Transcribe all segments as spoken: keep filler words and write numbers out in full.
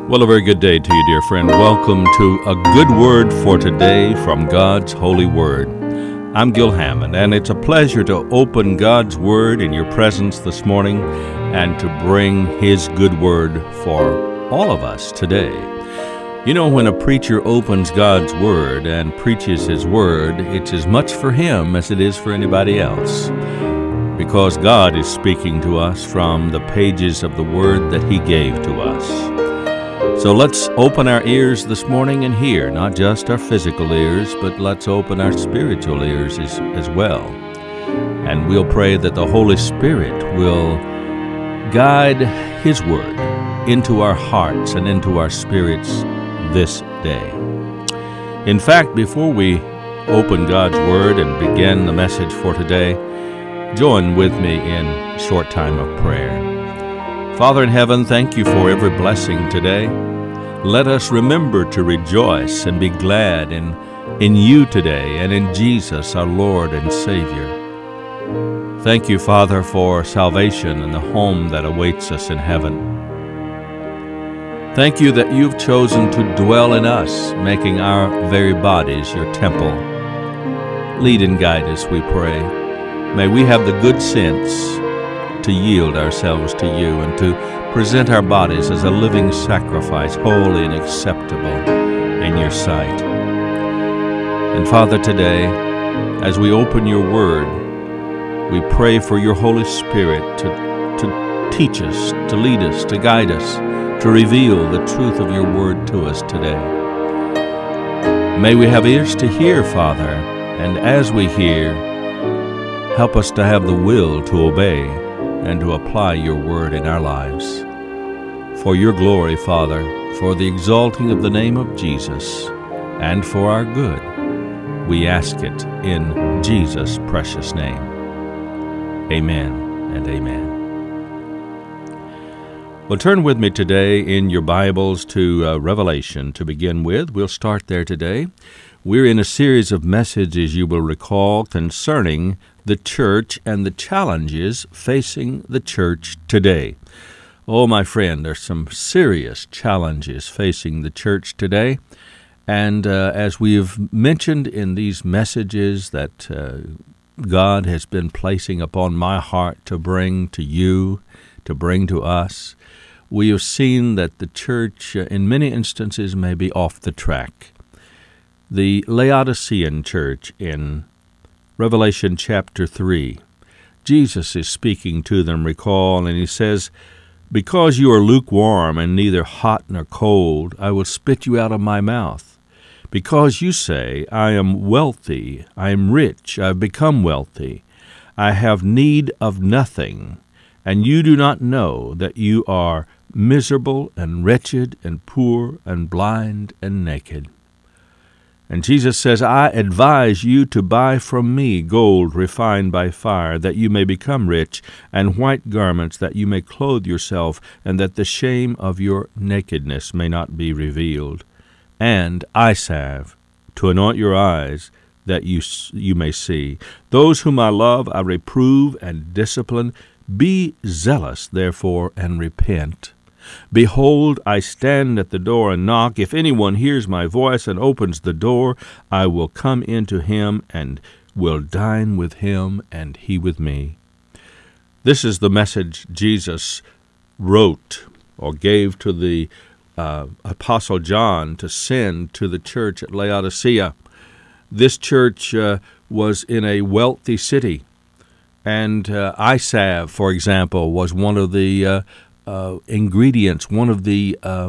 Well, a very good day to you, dear friend. Welcome to A Good Word for Today from God's Holy Word. I'm Gil Hammond, and it's a pleasure to open God's Word in your presence this morning and to bring His good word for all of us today. You know, when a preacher opens God's Word and preaches His Word, it's as much for him as it is for anybody else, because God is speaking to us from the pages of the Word that He gave to us. So let's open our ears this morning and hear, not just our physical ears, but let's open our spiritual ears as, as well. And we'll pray that the Holy Spirit will guide His Word into our hearts and into our spirits this day. In fact, before we open God's Word and begin the message for today, join with me in a short time of prayer. Father in heaven, thank you for every blessing today. Let us remember to rejoice and be glad in, in you today and in Jesus, our Lord and Savior. Thank you, Father, for salvation and the home that awaits us in heaven. Thank you that you've chosen to dwell in us, making our very bodies your temple. Lead and guide us, we pray. May we have the good sense to yield ourselves to you and to present our bodies as a living sacrifice, holy and acceptable in your sight. And Father, today, as we open your word, we pray for your Holy Spirit to, to teach us, to lead us, to guide us, to reveal the truth of your word to us today. May we have ears to hear, Father, and as we hear, help us to have the will to obey and to apply your word in our lives. For your glory, Father, for the exalting of the name of Jesus, and for our good, we ask it in Jesus' precious name. Amen and amen. Well, turn with me today in your Bibles to uh, Revelation to begin with. We'll start there today. We're in a series of messages, you will recall, concerning the church and the challenges facing the church today. Oh, my friend, there's some serious challenges facing the church today. And uh, as we've mentioned in these messages that uh, God has been placing upon my heart to bring to you, to bring to us, we have seen that the church, uh, in many instances, may be off the track. The Laodicean church in Revelation chapter three, Jesus is speaking to them, recall, and he says, "Because you are lukewarm and neither hot nor cold, I will spit you out of my mouth. Because you say, I am wealthy, I am rich, I have become wealthy, I have need of nothing, and you do not know that you are miserable and wretched and poor and blind and naked." And Jesus says, "I advise you to buy from me gold refined by fire, that you may become rich, and white garments, that you may clothe yourself, and that the shame of your nakedness may not be revealed. And eye salve, to anoint your eyes, that you, you may see. Those whom I love I reprove and discipline. Be zealous, therefore, and repent. Behold, I stand at the door and knock. If anyone hears my voice and opens the door, I will come into him and will dine with him and he with me." This is the message Jesus wrote or gave to the uh, Apostle John to send to the church at Laodicea. This church uh, was in a wealthy city, and uh, eye salve, for example, was one of the uh, Uh, ingredients, one of the uh,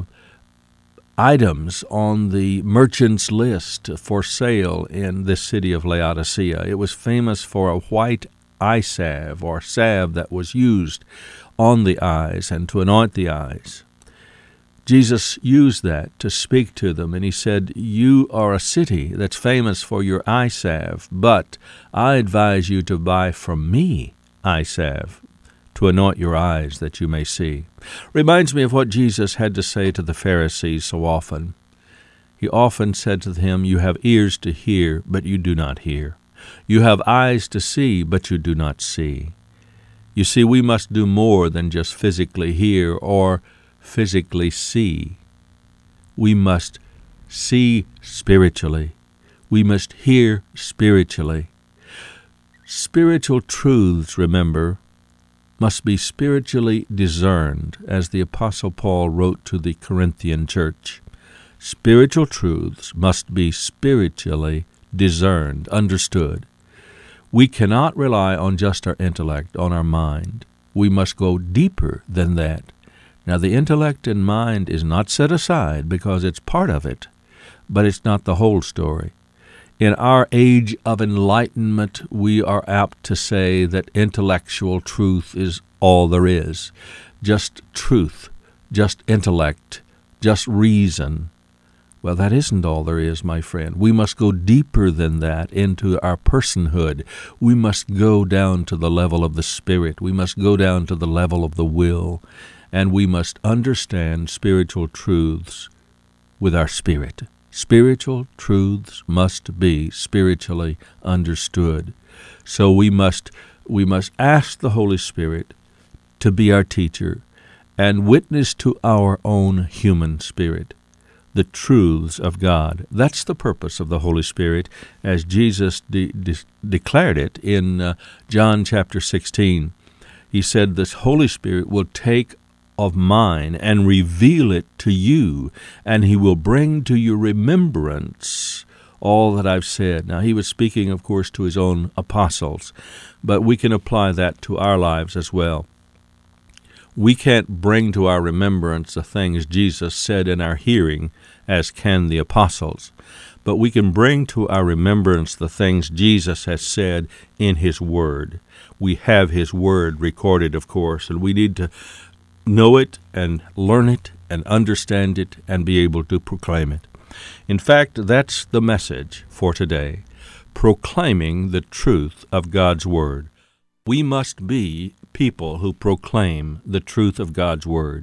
items on the merchant's list for sale in this city of Laodicea. It was famous for a white eye salve or salve that was used on the eyes and to anoint the eyes. Jesus used that to speak to them, and he said, "You are a city that's famous for your eye salve, but I advise you to buy from me eye salve, to anoint your eyes that you may see." Reminds me of what Jesus had to say to the Pharisees so often. He often said to them, "You have ears to hear, but you do not hear. You have eyes to see, but you do not see." You see, we must do more than just physically hear or physically see. We must see spiritually. We must hear spiritually. Spiritual truths, remember, must be spiritually discerned, as the Apostle Paul wrote to the Corinthian church. Spiritual truths must be spiritually discerned, understood. We cannot rely on just our intellect, on our mind. We must go deeper than that. Now, the intellect and mind is not set aside because it's part of it, but it's not the whole story. In our age of enlightenment, we are apt to say that intellectual truth is all there is. Just truth, just intellect, just reason. Well, that isn't all there is, my friend. We must go deeper than that into our personhood. We must go down to the level of the Spirit. We must go down to the level of the will. And we must understand spiritual truths with our spirit. Spiritual truths must be spiritually understood. So we must we must ask the Holy Spirit to be our teacher and witness to our own human spirit the truths of God. That's the purpose of the Holy Spirit, as Jesus de- de- declared it in uh, John chapter sixteen. He said, "This Holy Spirit will take of mine and reveal it to you, and he will bring to your remembrance all that I've said." Now, he was speaking, of course, to his own apostles, but we can apply that to our lives as well. We can't bring to our remembrance the things Jesus said in our hearing, as can the apostles, but we can bring to our remembrance the things Jesus has said in his Word. We have his Word recorded, of course, and we need to know it and learn it and understand it and be able to proclaim it. In fact, that's the message for today, proclaiming the truth of God's Word. We must be people who proclaim the truth of God's Word.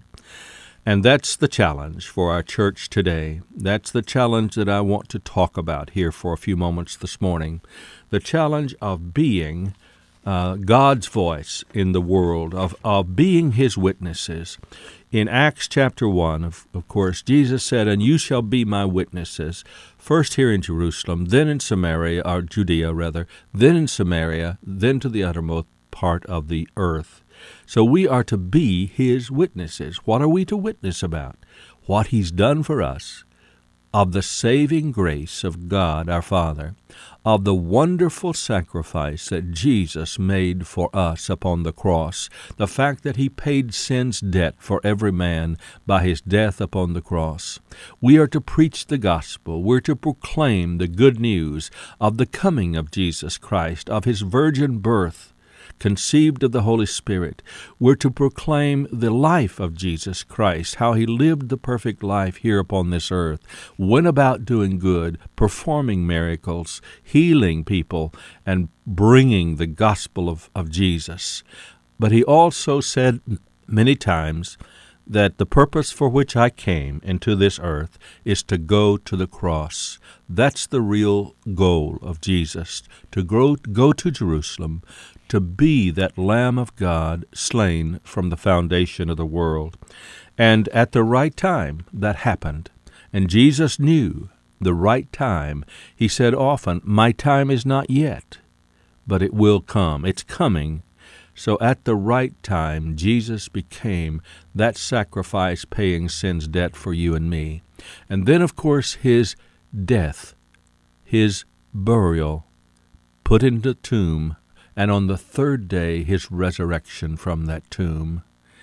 And that's the challenge for our church today. That's the challenge that I want to talk about here for a few moments this morning. The challenge of being Uh, God's voice in the world, of, of being his witnesses. In Acts chapter one, of, of course, Jesus said, "And you shall be my witnesses, first here in Jerusalem, then in Samaria," or Judea rather, "then in Samaria, then to the uttermost part of the earth." So we are to be his witnesses. What are we to witness about? What he's done for us, of the saving grace of God our Father, of the wonderful sacrifice that Jesus made for us upon the cross, the fact that he paid sin's debt for every man by his death upon the cross. We are to preach the gospel. We're to proclaim the good news of the coming of Jesus Christ, of his virgin birth, conceived of the Holy Spirit. We're to proclaim the life of Jesus Christ, how he lived the perfect life here upon this earth, went about doing good, performing miracles, healing people, and bringing the gospel of, of Jesus. But he also said many times that the purpose for which I came into this earth is to go to the cross. That's the real goal of Jesus, to go, go to Jerusalem, to be that Lamb of God slain from the foundation of the world. And at the right time, that happened. And Jesus knew the right time. He said often, "My time is not yet, but it will come." It's coming. So at the right time, Jesus became that sacrifice paying sin's debt for you and me. And then, of course, his death, his burial, put in the tomb, and on the third day, his resurrection from that tomb.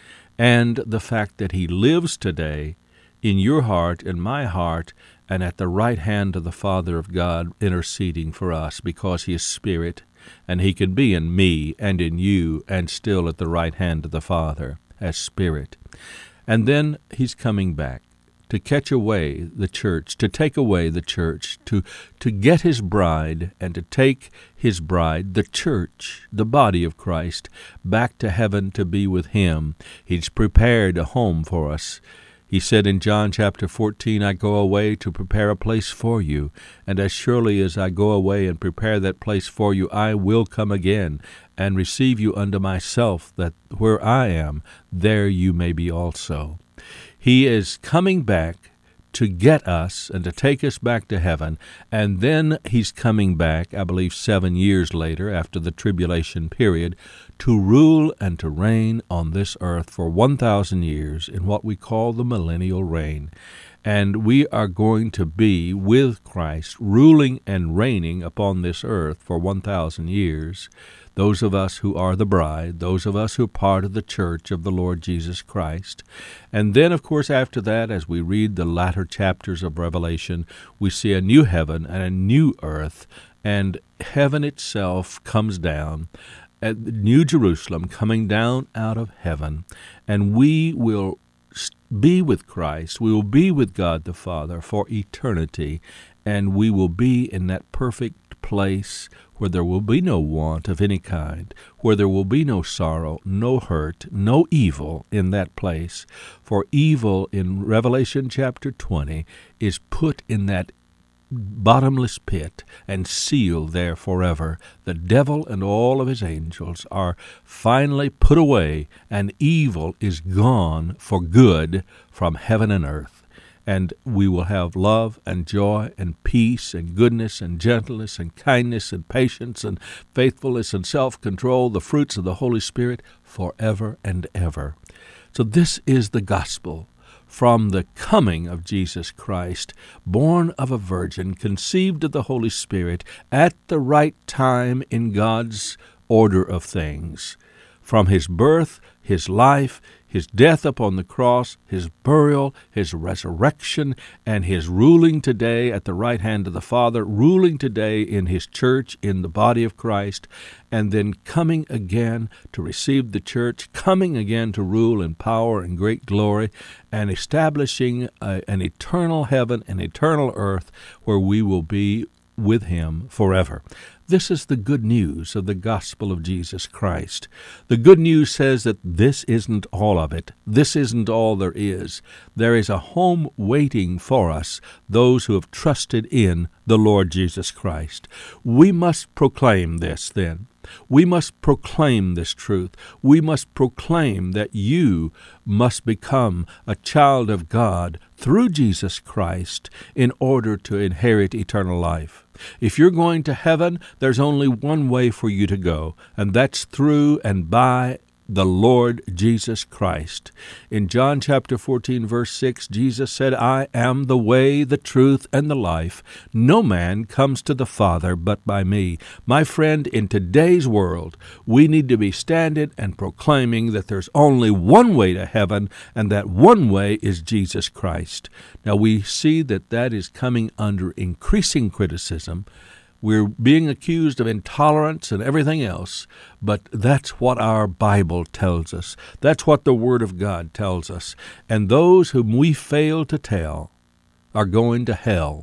And the fact that he lives today in your heart, in my heart, and at the right hand of the Father of God, interceding for us, because he is Spirit, and he can be in me and in you, and still at the right hand of the Father as Spirit. And then he's coming back to catch away the church, to take away the church, to, to get his bride and to take his bride, the church, the body of Christ, back to heaven to be with him. He's prepared a home for us. He said in John chapter fourteen, "I go away to prepare a place for you, and as surely as I go away and prepare that place for you, I will come again and receive you unto myself, that where I am, there you may be also." He is coming back to get us and to take us back to heaven, and then he's coming back, I believe seven years later, after the tribulation period, to rule and to reign on this earth for one thousand years in what we call the millennial reign. And we are going to be with Christ, ruling and reigning upon this earth for one thousand years. Those of us who are the bride, those of us who are part of the church of the Lord Jesus Christ. And then, of course, after that, as we read the latter chapters of Revelation, we see a new heaven and a new earth, and heaven itself comes down, at New Jerusalem coming down out of heaven, and we will be with Christ. We will be with God the Father for eternity, and we will be in that perfect place where there will be no want of any kind, where there will be no sorrow, no hurt, no evil in that place. For evil in Revelation chapter twenty is put in that bottomless pit and sealed there forever. The devil and all of his angels are finally put away, and evil is gone for good from heaven and earth. And we will have love and joy and peace and goodness and gentleness and kindness and patience and faithfulness and self-control, the fruits of the Holy Spirit, forever and ever. So this is the gospel from the coming of Jesus Christ, born of a virgin, conceived of the Holy Spirit at the right time in God's order of things. From his birth, his life, his death upon the cross, his burial, his resurrection, and his ruling today at the right hand of the Father, ruling today in his church, in the body of Christ, and then coming again to receive the church, coming again to rule in power and great glory, and establishing a, an eternal heaven and eternal earth where we will be with him forever. This is the good news of the gospel of Jesus Christ. The good news says that this isn't all of it. This isn't all there is. There is a home waiting for us, those who have trusted in the Lord Jesus Christ. We must proclaim this then. We must proclaim this truth. We must proclaim that you must become a child of God through Jesus Christ in order to inherit eternal life. If you're going to heaven, there's only one way for you to go, and that's through and by the Lord Jesus Christ. In John chapter fourteen, verse six, Jesus said, I am the way, the truth, and the life. No man comes to the Father but by me. My friend, in today's world, we need to be standing and proclaiming that there's only one way to heaven, and that one way is Jesus Christ. Now, we see that that is coming under increasing criticism. We're being accused of intolerance and everything else, but that's what our Bible tells us. That's what the Word of God tells us. And those whom we fail to tell are going to hell.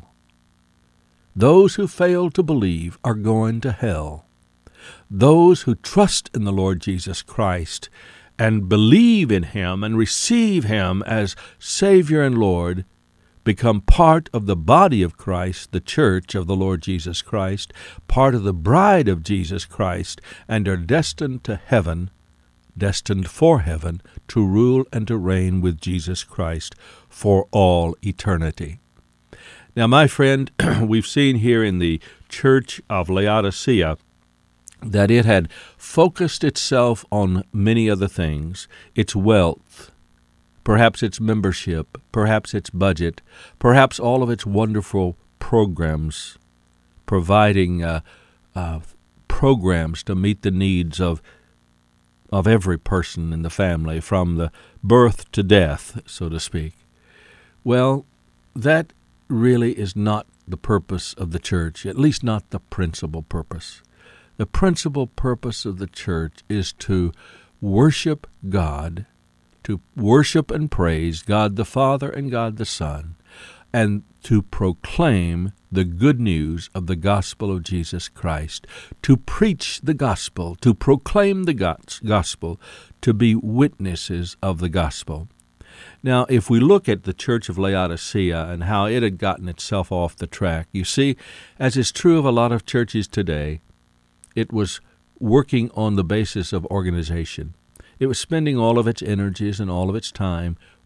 Those who fail to believe are going to hell. Those who trust in the Lord Jesus Christ and believe in him and receive him as Savior and Lord become part of the body of Christ, the church of the Lord Jesus Christ, part of the bride of Jesus Christ, and are destined to heaven, destined for heaven, to rule and to reign with Jesus Christ for all eternity. Now, my friend, we've seen here in the church of Laodicea that it had focused itself on many other things, its wealth, perhaps its membership, perhaps its budget, perhaps all of its wonderful programs, providing uh, uh, programs to meet the needs of of every person in the family, from the birth to death, so to speak. Well, that really is not the purpose of the church, at least not the principal purpose. The principal purpose of the church is to worship God, to worship and praise God the Father and God the Son, and to proclaim the good news of the gospel of Jesus Christ, to preach the gospel, to proclaim the gospel, to be witnesses of the gospel. Now, if we look at the church of Laodicea and how it had gotten itself off the track, you see, as is true of a lot of churches today, it was working on the basis of organization. It was spending all of its energies and all of its time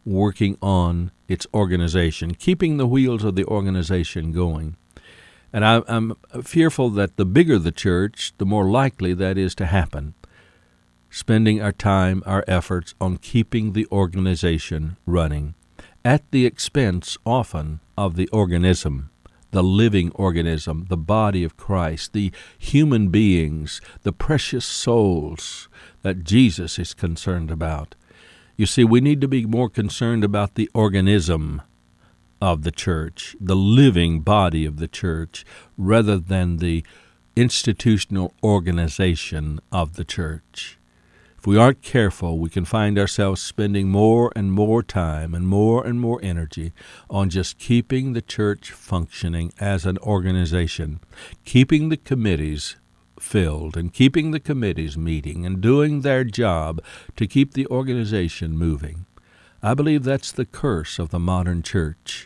working on its organization, keeping the wheels of the organization going. And I, I'm fearful that the bigger the church, the more likely that is to happen, spending our time, our efforts on keeping the organization running, at the expense often of the organism, the living organism, the body of Christ, the human beings, the precious souls that Jesus is concerned about. You see, we need to be more concerned about the organism of the church, the living body of the church, rather than the institutional organization of the church. If we aren't careful, we can find ourselves spending more and more time and more and more energy on just keeping the church functioning as an organization, keeping the committees filled and keeping the committees meeting and doing their job to keep the organization moving. I believe that's the curse of the modern church,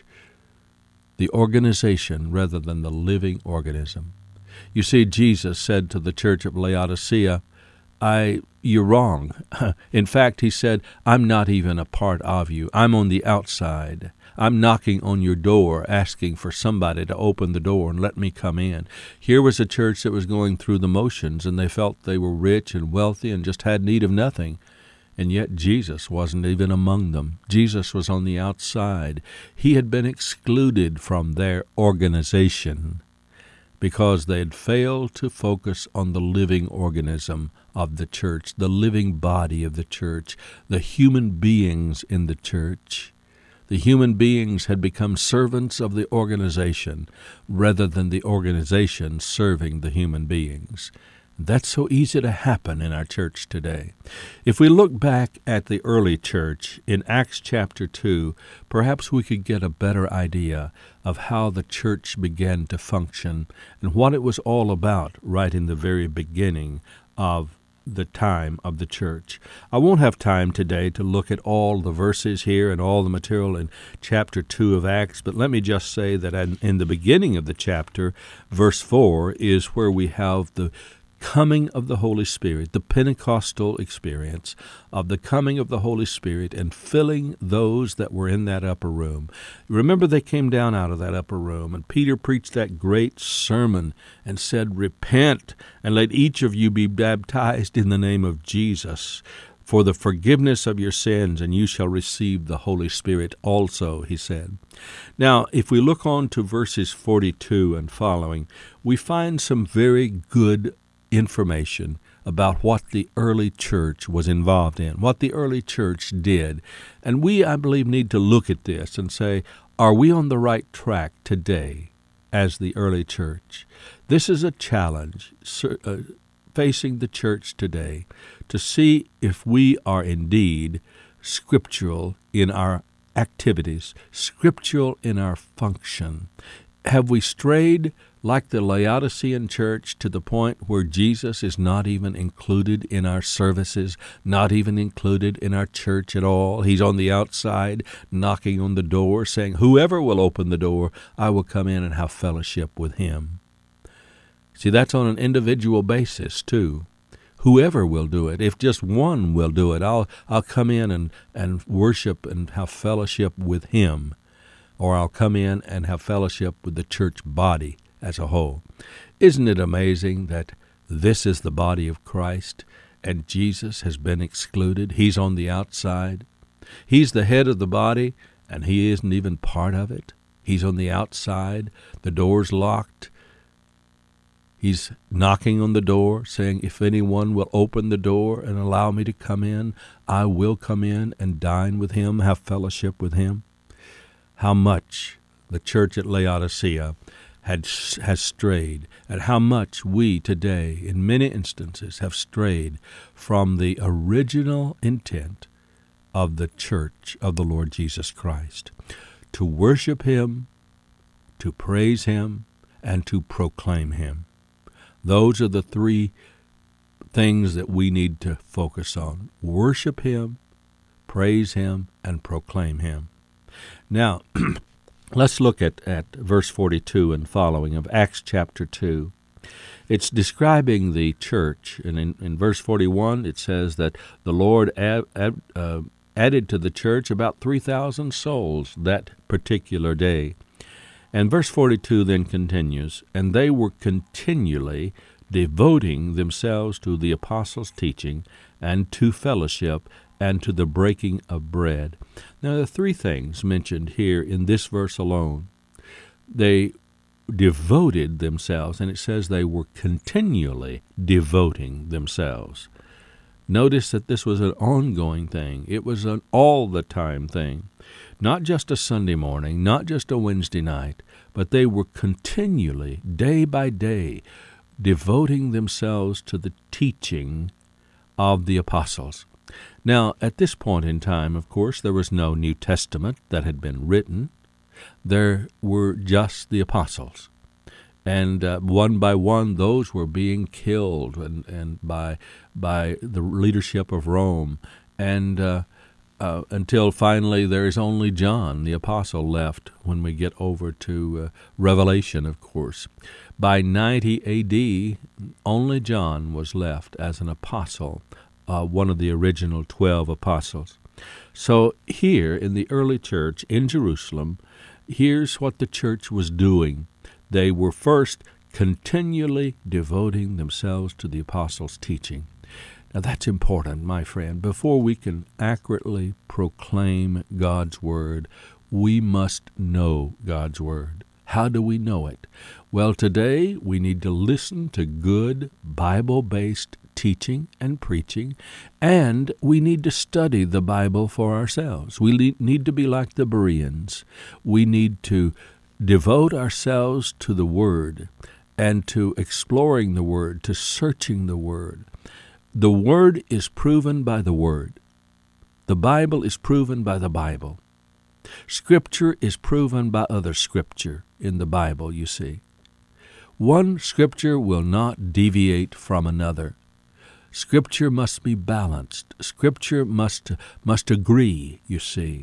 the organization rather than the living organism. You see, Jesus said to the church of Laodicea, I, you're wrong. In fact, he said, I'm not even a part of you. I'm on the outside. I'm knocking on your door, asking for somebody to open the door and let me come in. Here was a church that was going through the motions, and they felt they were rich and wealthy and just had need of nothing. And yet Jesus wasn't even among them. Jesus was on the outside. He had been excluded from their organization because they had failed to focus on the living organism of the church, the living body of the church, the human beings in the church. The human beings had become servants of the organization rather than the organization serving the human beings. That's so easy to happen in our church today. If we look back at the early church in Acts chapter two, perhaps we could get a better idea of how the church began to function and what it was all about right in the very beginning of the time of the church. I won't have time today to look at all the verses here and all the material in chapter two of Acts, but let me just say that in the beginning of the chapter, verse four is where we have the coming of the Holy Spirit, the Pentecostal experience of the coming of the Holy Spirit and filling those that were in that upper room. Remember, they came down out of that upper room, and Peter preached that great sermon and said, Repent, and let each of you be baptized in the name of Jesus for the forgiveness of your sins, and you shall receive the Holy Spirit also, he said. Now, if we look on to verses forty-two and following, we find some very good information about what the early church was involved in, what the early church did. And we, I believe, need to look at this and say, are we on the right track today as the early church? This is a challenge uh, facing the church today to see if we are indeed scriptural in our activities, scriptural in our function. Have we strayed like the Laodicean church to the point where Jesus is not even included in our services, not even included in our church at all? He's on the outside, knocking on the door, saying, whoever will open the door, I will come in and have fellowship with him. See, that's on an individual basis, too. Whoever will do it. If just one will do it, I'll I'll come in and, and worship and have fellowship with him. Or I'll come in and have fellowship with the church body as a whole. Isn't it amazing that this is the body of Christ and Jesus has been excluded? He's on the outside. He's the head of the body and he isn't even part of it. He's on the outside. The door's locked. He's knocking on the door, saying, if anyone will open the door and allow me to come in, I will come in and dine with him, have fellowship with him. How much the church at Laodicea had has strayed, and how much we today, in many instances, have strayed from the original intent of the church of the Lord Jesus Christ, to worship him, to praise him, and to proclaim him. Those are the three things that we need to focus on. Worship him, praise him, and proclaim him. Now, let's look at, at verse forty-two and following of Acts chapter two. It's describing the church, and in, in verse forty-one it says that the Lord ab, ab, uh, added to the church about three thousand souls that particular day. And verse forty-two then continues, and they were continually devoting themselves to the apostles' teaching and to fellowship and to the breaking of bread. Now, there are three things mentioned here in this verse alone. They devoted themselves, and it says they were continually devoting themselves. Notice that this was an ongoing thing. It was an all-the-time thing. Not just a Sunday morning, not just a Wednesday night, but they were continually, day by day, devoting themselves to the teaching of the apostles. Now, at this point in time, of course, there was no New Testament that had been written. There were just the apostles. And uh, one by one, those were being killed and, and by by the leadership of Rome. And uh, uh, until finally there is only John, the apostle, left when we get over to uh, Revelation, of course. By ninety A D, only John was left as an apostle, uh, one of the original twelve apostles. So here in the early church in Jerusalem, here's what the church was doing. They were first continually devoting themselves to the apostles' teaching. Now that's important, my friend. Before we can accurately proclaim God's Word, we must know God's Word. How do we know it? Well, today we need to listen to good Bible-based teaching and preaching, and we need to study the Bible for ourselves. We need to be like the Bereans. We need to devote ourselves to the Word and to exploring the Word, to searching the Word. The Word is proven by the Word. The Bible is proven by the Bible. Scripture is proven by other Scripture in the Bible, you see. One Scripture will not deviate from another. Scripture must be balanced. Scripture must must agree, you see.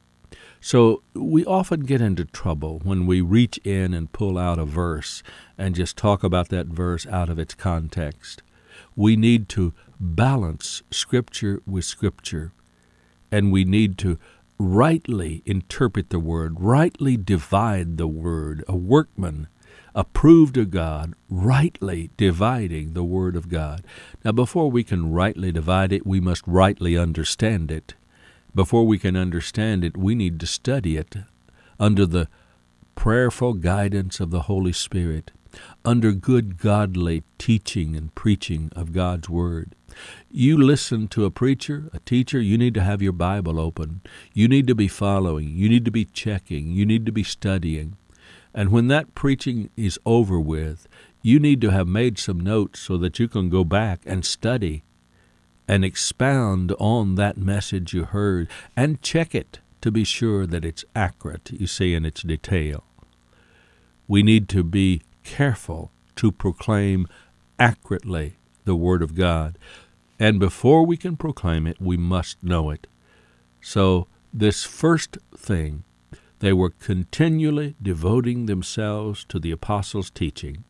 So we often get into trouble when we reach in and pull out a verse and just talk about that verse out of its context. We need to balance Scripture with Scripture, and we need to rightly interpret the Word, rightly divide the Word, a workman approved of God, rightly dividing the Word of God. Now, before we can rightly divide it, we must rightly understand it. Before we can understand it, we need to study it under the prayerful guidance of the Holy Spirit, under good godly teaching and preaching of God's Word. You listen to a preacher, a teacher, you need to have your Bible open. You need to be following. You need to be checking. You need to be studying. And when that preaching is over with, you need to have made some notes so that you can go back and study and expound on that message you heard and check it to be sure that it's accurate, you see, in its detail. We need to be careful to proclaim accurately the Word of God. And before we can proclaim it, we must know it. So this first thing, they were continually devoting themselves to the apostles' teaching,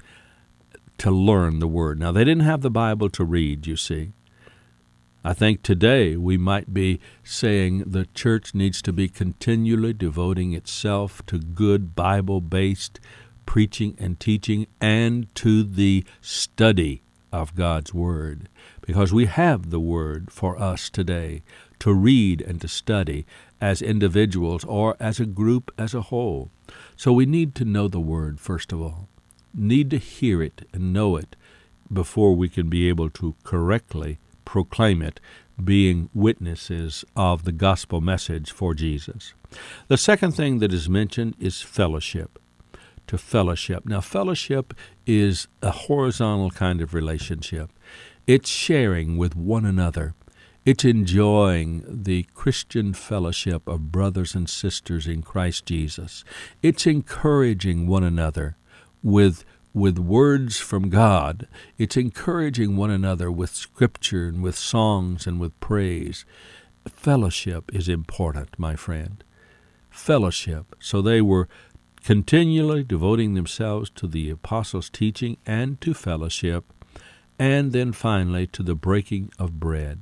to learn the Word. Now, they didn't have the Bible to read, you see. I think today we might be saying the church needs to be continually devoting itself to good Bible-based preaching and teaching and to the study of God's Word, because we have the Word for us today to read and to study as individuals or as a group as a whole. So we need to know the Word, first of all, need to hear it and know it before we can be able to correctly proclaim it, being witnesses of the gospel message for Jesus. The second thing that is mentioned is fellowship, to fellowship. Now, fellowship is a horizontal kind of relationship. It's sharing with one another. It's enjoying the Christian fellowship of brothers and sisters in Christ Jesus. It's encouraging one another with with words from God. It's encouraging one another with Scripture and with songs and with praise. Fellowship is important, my friend. Fellowship. So they were continually devoting themselves to the apostles' teaching and to fellowship, and then finally to the breaking of bread.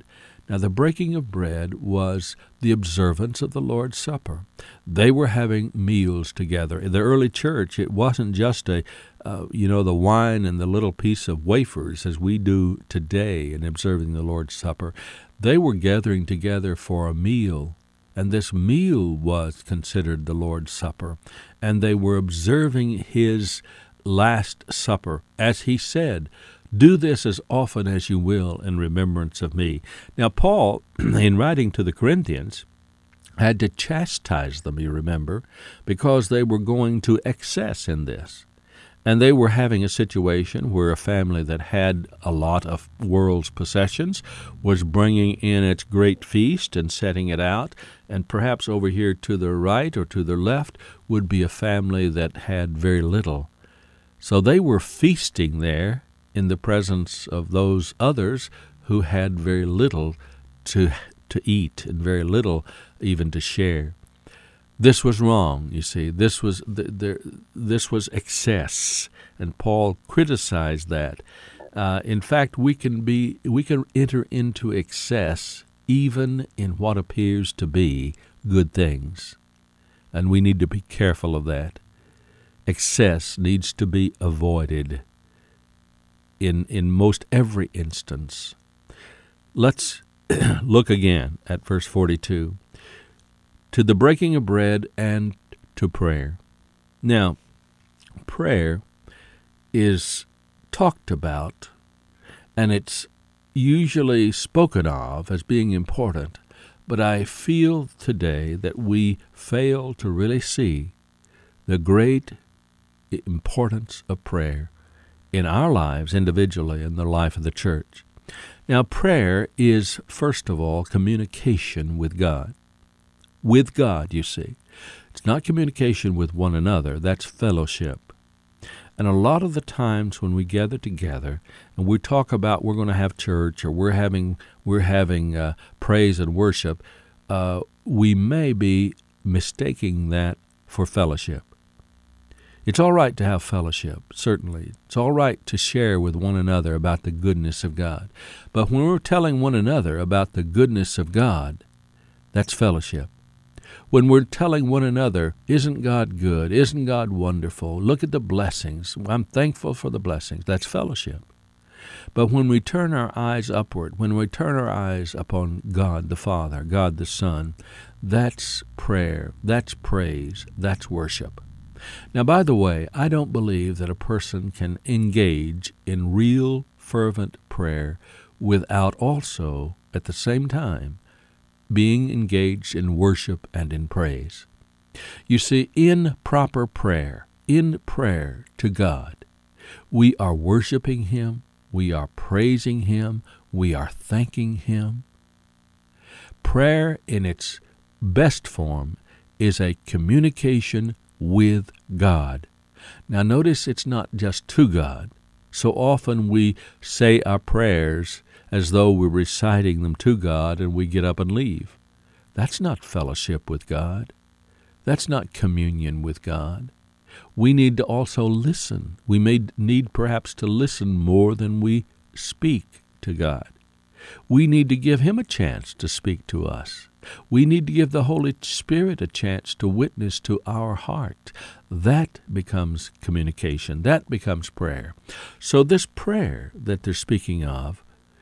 Now, the breaking of bread was the observance of the Lord's Supper. They were having meals together. In the early church, it wasn't just a, uh, you know, the wine and the little piece of wafers as we do today in observing the Lord's Supper. They were gathering together for a meal, and this meal was considered the Lord's Supper, and they were observing his Last Supper, as he said, "Do this as often as you will in remembrance of me." Now, Paul, in writing to the Corinthians, had to chastise them, you remember, because they were going to excess in this. And they were having a situation where a family that had a lot of world's possessions was bringing in its great feast and setting it out, and perhaps over here to the right or to the left would be a family that had very little. So they were feasting there in the presence of those others who had very little to to eat and very little even to share. This was wrong, you see. This was the, the, this was excess, and Paul criticized that. Uh, in fact, we can be we can enter into excess even in what appears to be good things, and we need to be careful of that. Excess needs to be avoided in in most every instance. Let's look again at verse forty-two. To the breaking of bread and to prayer. Now, prayer is talked about, and it's usually spoken of as being important, but I feel today that we fail to really see the great importance of prayer in our lives individually and the life of the church. Now, prayer is, first of all, communication with God. With God, you see. It's not communication with one another. That's fellowship. And a lot of the times when we gather together and we talk about we're going to have church or we're having we're having uh, praise and worship, uh, we may be mistaking that for fellowship. It's all right to have fellowship, certainly. It's all right to share with one another about the goodness of God. But when we're telling one another about the goodness of God, that's fellowship. When we're telling one another, isn't God good? Isn't God wonderful? Look at the blessings. I'm thankful for the blessings. That's fellowship. But when we turn our eyes upward, when we turn our eyes upon God the Father, God the Son, that's prayer, that's praise, that's worship. Now, by the way, I don't believe that a person can engage in real, fervent prayer without also, at the same time, being engaged in worship and in praise. You see, in proper prayer, in prayer to God, we are worshiping Him, we are praising Him, we are thanking Him. Prayer in its best form is a communication with God. Now notice it's not just to God. So often we say our prayers as though we're reciting them to God and we get up and leave. That's not fellowship with God. That's not communion with God. We need to also listen. We may need perhaps to listen more than we speak to God. We need to give Him a chance to speak to us. We need to give the Holy Spirit a chance to witness to our heart. That becomes communication. That becomes prayer. So this prayer that they're speaking of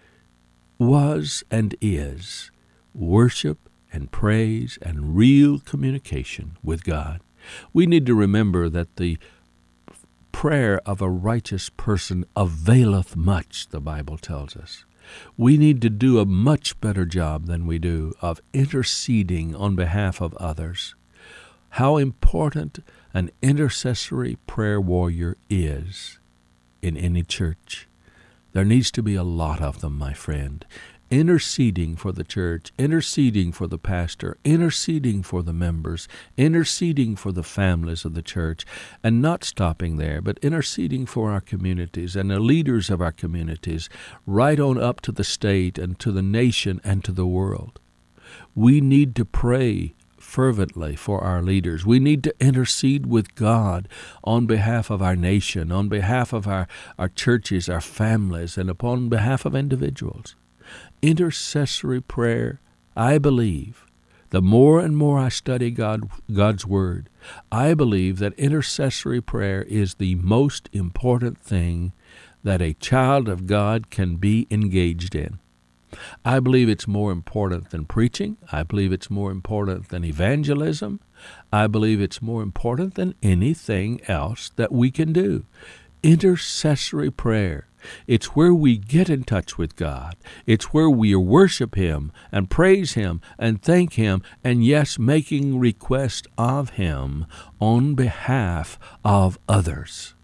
was and is worship and praise and real communication with God. We need to remember that the prayer of a righteous person availeth much, the Bible tells us. We need to do a much better job than we do of interceding on behalf of others. How important an intercessory prayer warrior is in any church. There needs to be a lot of them, my friend. Interceding for the church, interceding for the pastor, interceding for the members, interceding for the families of the church, and not stopping there, but interceding for our communities and the leaders of our communities, right on up to the state and to the nation and to the world. We need to pray fervently for our leaders. We need to intercede with God on behalf of our nation, on behalf of our, our churches, our families, and upon behalf of individuals. Intercessory prayer, I believe, the more and more I study God, God's Word, I believe that intercessory prayer is the most important thing that a child of God can be engaged in. I believe it's more important than preaching. I believe it's more important than evangelism. I believe it's more important than anything else that we can do. Intercessory prayer. It's where we get in touch with God. It's where we worship Him and praise Him and thank Him, and yes, making request of Him on behalf of others.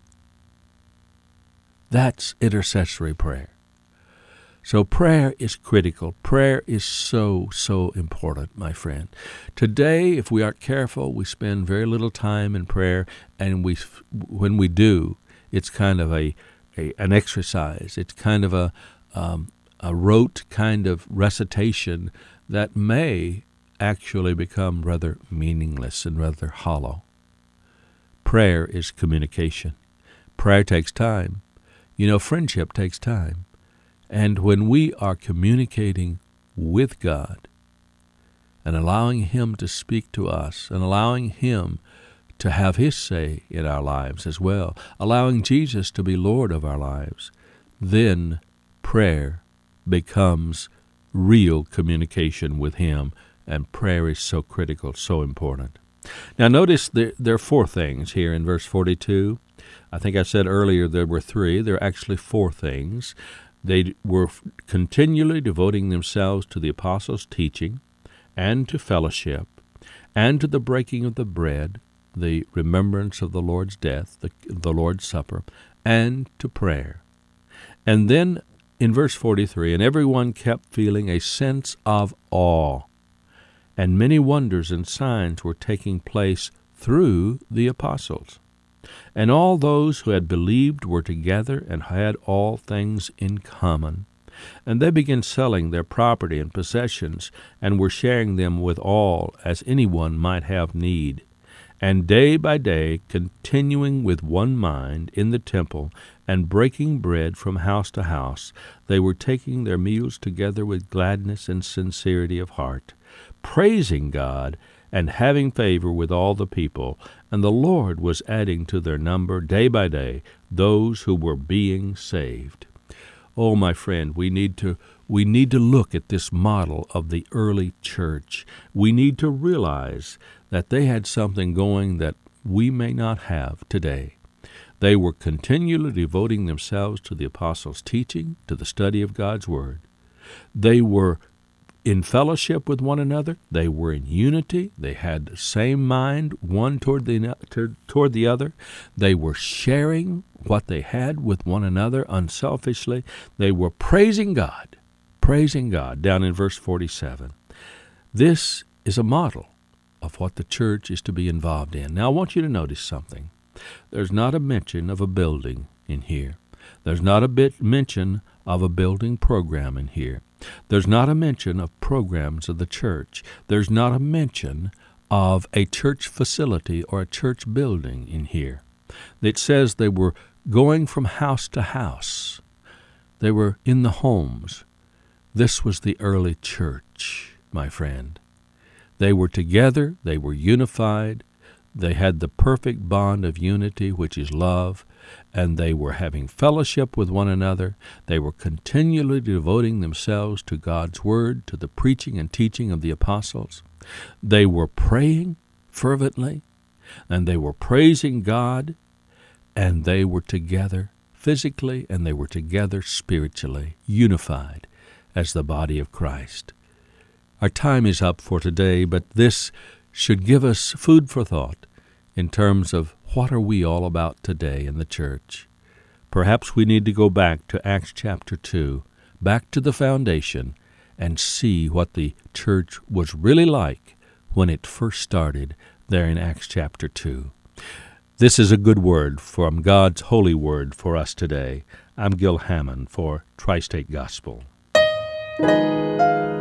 That's intercessory prayer. So prayer is critical. Prayer is so, so important, my friend. Today, if we aren't careful, we spend very little time in prayer, and we, when we do, it's kind of a, a an exercise. It's kind of a um, a rote kind of recitation that may actually become rather meaningless and rather hollow. Prayer is communication. Prayer takes time. You know, friendship takes time. And when we are communicating with God and allowing Him to speak to us and allowing Him to have His say in our lives as well, allowing Jesus to be Lord of our lives, then prayer becomes real communication with Him, and prayer is so critical, so important. Now notice there, there are four things here in verse forty-two. I think I said earlier there were three. There are actually four things. They were continually devoting themselves to the apostles' teaching and to fellowship and to the breaking of the bread, the remembrance of the Lord's death, the, the Lord's Supper, and to prayer. And then in verse forty-three, and everyone kept feeling a sense of awe, and many wonders and signs were taking place through the apostles. And all those who had believed were together and had all things in common. And they began selling their property and possessions, and were sharing them with all, as anyone might have need. And day by day, continuing with one mind in the temple, and breaking bread from house to house, they were taking their meals together with gladness and sincerity of heart, praising God and having favor with all the people. And the Lord was adding to their number day by day those who were being saved. Oh, my friend, we need to we need to look at this model of the early church. We need to realize that they had something going that we may not have today. They were continually devoting themselves to the apostles' teaching, to the study of God's Word. They were in fellowship with one another. They were in unity. They had the same mind, one toward the toward the other. They were sharing what they had with one another unselfishly. They were praising God, praising God, down in verse forty-seven. This is a model of what the church is to be involved in. Now, I want you to notice something. There's not a mention of a building in here. There's not a bit mention of a building program in here. There's not a mention of programs of the church. There's not a mention of a church facility or a church building in here. It says they were going from house to house. They were in the homes. This was the early church, my friend. They were together. They were unified. They had the perfect bond of unity, which is love, and they were having fellowship with one another. They were continually devoting themselves to God's Word, to the preaching and teaching of the apostles. They were praying fervently, and they were praising God, and they were together physically, and they were together spiritually, unified as the body of Christ. Our time is up for today, but this should give us food for thought in terms of what are we all about today in the church. Perhaps we need to go back to Acts chapter two, back to the foundation, and see what the church was really like when it first started there in Acts chapter two. This is a good word from God's holy word for us today. I'm Gil Hammond for Tri-State Gospel.